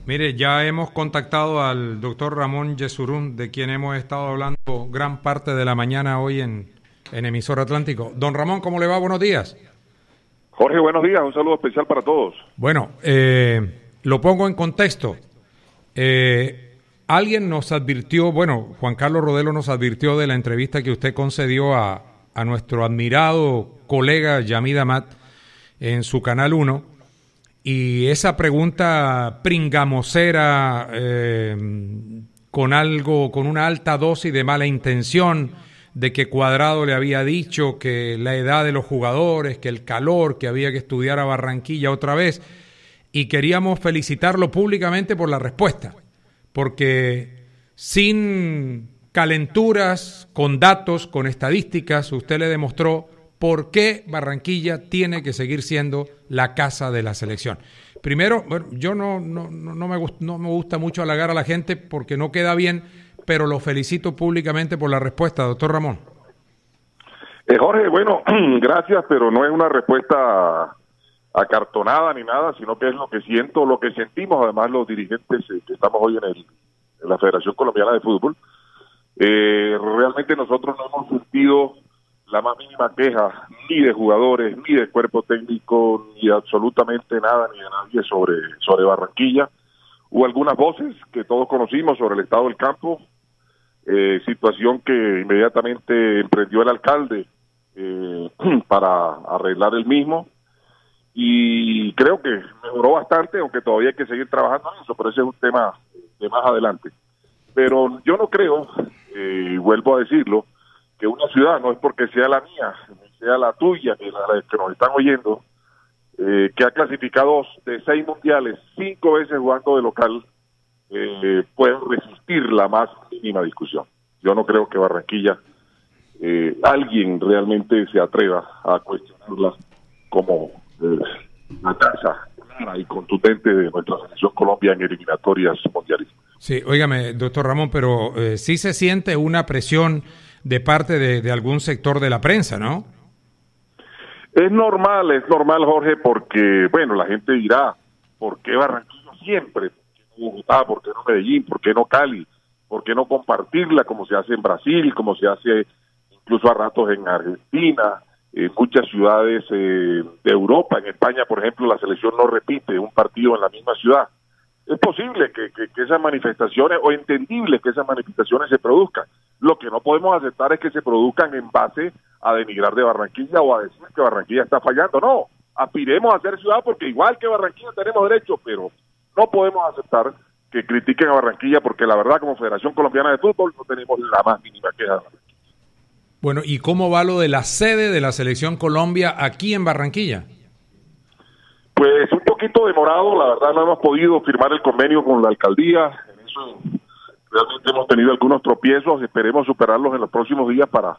Mire, ya hemos contactado al doctor Ramón Yesurún, de quien hemos estado hablando gran parte de la mañana hoy en Emisor Atlántico. Don Ramón, ¿cómo le va? Buenos días. Jorge, buenos días. Un saludo especial para todos. Bueno, lo pongo en contexto. Alguien nos advirtió, Juan Carlos Rodelo nos advirtió de la entrevista que usted concedió a nuestro admirado colega Yamid Amad en su Canal 1. Y esa pregunta pringamosera, con una alta dosis de mala intención, de que Cuadrado le había dicho que la edad de los jugadores, que el calor, que había que estudiar a Barranquilla otra vez, y queríamos felicitarlo públicamente por la respuesta, porque sin calenturas, con datos, con estadísticas, usted le demostró por qué Barranquilla tiene que seguir siendo la casa de la selección. Primero, yo no me gusta mucho halagar a la gente porque no queda bien, pero lo felicito públicamente por la respuesta, doctor Ramón. Jorge, gracias, pero no es una respuesta acartonada ni nada, sino que es lo que siento, lo que sentimos además los dirigentes que estamos hoy en la Federación Colombiana de Fútbol. Realmente nosotros no hemos sentido la más mínima queja ni de jugadores, ni de cuerpo técnico, ni absolutamente nada, ni de nadie sobre Barranquilla. Hubo algunas voces que todos conocimos sobre el estado del campo, situación que inmediatamente emprendió el alcalde para arreglar el mismo, y creo que mejoró bastante, aunque todavía hay que seguir trabajando en eso, pero ese es un tema de más adelante. Pero yo no creo, vuelvo a decirlo, que una ciudad, no es porque sea la mía, ni sea la tuya, ni la que nos están oyendo, que ha clasificado de 6 mundiales, 5 veces jugando de local, pueden resistir la más mínima discusión. Yo no creo que Barranquilla, alguien realmente se atreva a cuestionarla como la casa clara y contundente de nuestra selección Colombia en eliminatorias mundiales. Sí, óigame, doctor Ramón, pero sí se siente una presión de parte de algún sector de la prensa, ¿no? Es normal, Jorge, porque, la gente dirá, ¿por qué Barranquilla siempre? ¿Por qué no Bogotá? ¿Por qué no Medellín? ¿Por qué no Cali? ¿Por qué no compartirla como se hace en Brasil, como se hace incluso a ratos en Argentina, en muchas ciudades de Europa? En España, por ejemplo, la selección no repite un partido en la misma ciudad. Es posible que esas manifestaciones, o entendible que esas manifestaciones se produzcan. Lo que no podemos aceptar es que se produzcan en base a denigrar de Barranquilla o a decir que Barranquilla está fallando. No, aspiremos a ser ciudad porque igual que Barranquilla tenemos derecho, pero no podemos aceptar que critiquen a Barranquilla porque la verdad, como Federación Colombiana de Fútbol, no tenemos la más mínima queja de Barranquilla. Bueno, ¿y cómo va lo de la sede de la Selección Colombia aquí en Barranquilla? Pues un poquito demorado, la verdad no hemos podido firmar el convenio con la alcaldía, en eso realmente hemos tenido algunos tropiezos, esperemos superarlos en los próximos días para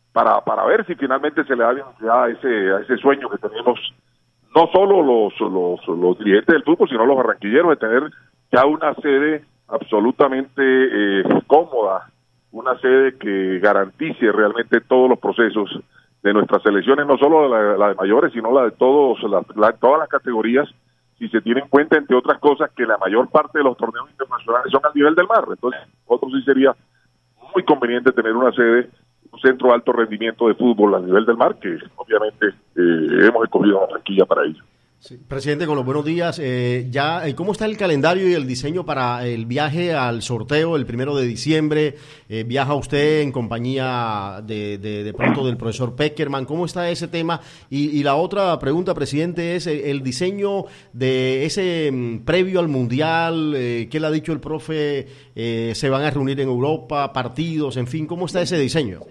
ver si finalmente se le da viabilidad a ese sueño que tenemos, no solo los dirigentes del fútbol, sino los barranquilleros, de tener ya una sede absolutamente cómoda, una sede que garantice realmente todos los procesos de nuestras selecciones, no solo la de mayores, sino la de todas las categorías, si se tiene en cuenta, entre otras cosas, que la mayor parte de los torneos internacionales son al nivel del mar. Entonces, nosotros sí sería muy conveniente tener una sede, un centro de alto rendimiento de fútbol al nivel del mar, que obviamente hemos escogido a Barranquilla para ello. Sí. Presidente, con los buenos días. ¿Cómo está el calendario y el diseño para el viaje al sorteo el 1 de diciembre? ¿Viaja usted en compañía de pronto del profesor Peckerman? ¿Cómo está ese tema? Y la otra pregunta, presidente, es el diseño de ese previo al Mundial. ¿Qué le ha dicho el profe? ¿Se van a reunir en Europa? ¿Partidos? En fin, ¿cómo está ese diseño?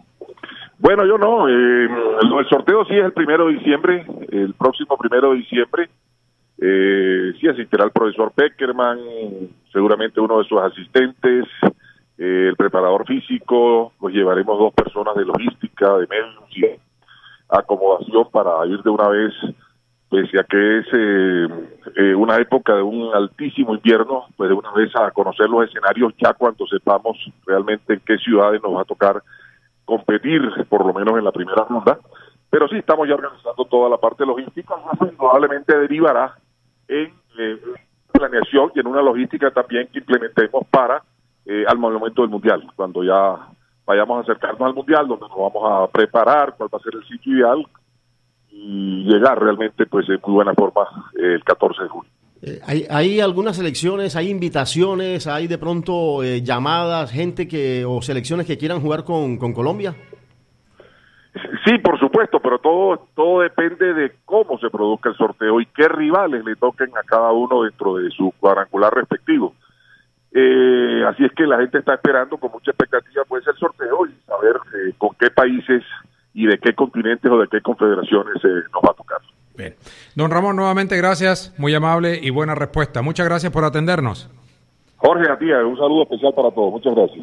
Bueno, yo no. El sorteo sí es el 1 de diciembre, el próximo 1 de diciembre. Sí asistirá el profesor Peckerman, seguramente uno de sus asistentes, el preparador físico, pues llevaremos 2 personas de logística, de medios y acomodación para ir de una vez, pese a que es una época de un altísimo invierno, pues de una vez a conocer los escenarios ya cuando sepamos realmente en qué ciudades nos va a tocar competir, por lo menos en la primera ronda. Pero sí estamos ya organizando toda la parte logística, y eso indudablemente derivará en planeación y en una logística también que implementemos para al momento del Mundial, cuando ya vayamos a acercarnos al Mundial, donde nos vamos a preparar, cuál va a ser el sitio ideal y llegar realmente pues en muy buena forma el 14 de julio. ¿Hay algunas selecciones, hay invitaciones, hay de pronto llamadas, gente o selecciones que quieran jugar con Colombia? Sí, por supuesto, pero todo depende de cómo se produzca el sorteo y qué rivales le toquen a cada uno dentro de su cuadrangular respectivo. Así es que la gente está esperando con mucha expectativa pues el sorteo y saber con qué países y de qué continentes o de qué confederaciones nos va a tocar. Bien. Don Ramón, nuevamente gracias, muy amable y buena respuesta. Muchas gracias por atendernos. Jorge, a ti, un saludo especial para todos. Muchas gracias.